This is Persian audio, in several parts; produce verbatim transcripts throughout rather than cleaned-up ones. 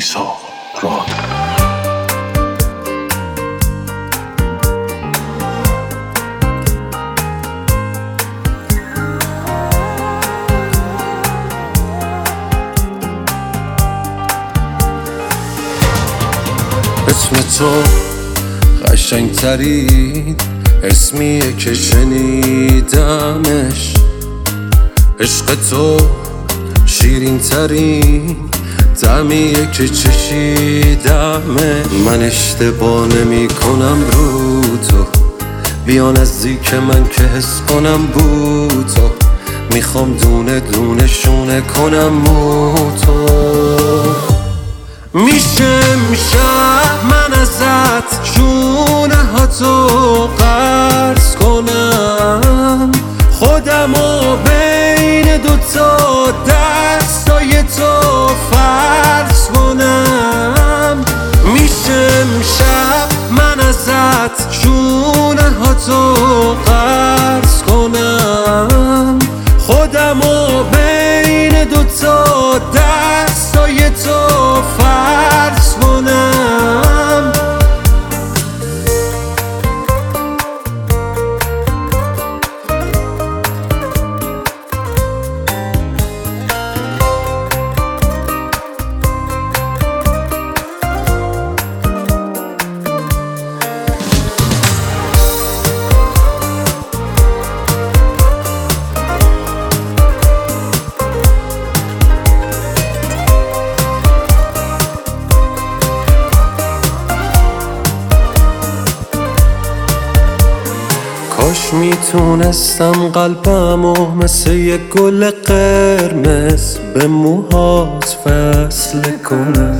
ایسا راد. اسم تو قشنگ ترین اسمیه که شنیدمش، عشق تو شیرین ترین طعمیه که چشیدمه. من اشتباه نمی کنم رو تو، بیا نزدیک من که حس کنم بو تو، میخوام دونه دونه شونه کنم مو تو. میشه میشه من ازت شونه ها تو قرض کنم، خودمو بین دوتا دستای تو فرض کنم. میشه میشه من ازت شونه ها تو قرض کنم، خودمو بین دوتا دستای تو فرض کنم. کاش میتونستم قلبمو مثل یه گل قرمز به موهات وصل کنم.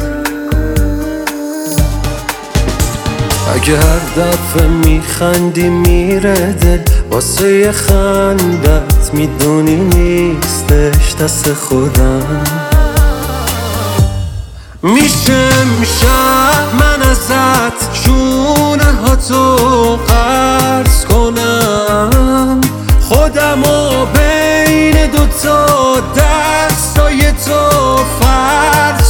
اگه هر دفعه میخندی میره دل، واسه یه خندت میدونی نیستش دست خودم. میشه میشه من ازت شونه ها تو قرض کنم، خودمو بین دوتا دستای تو فرض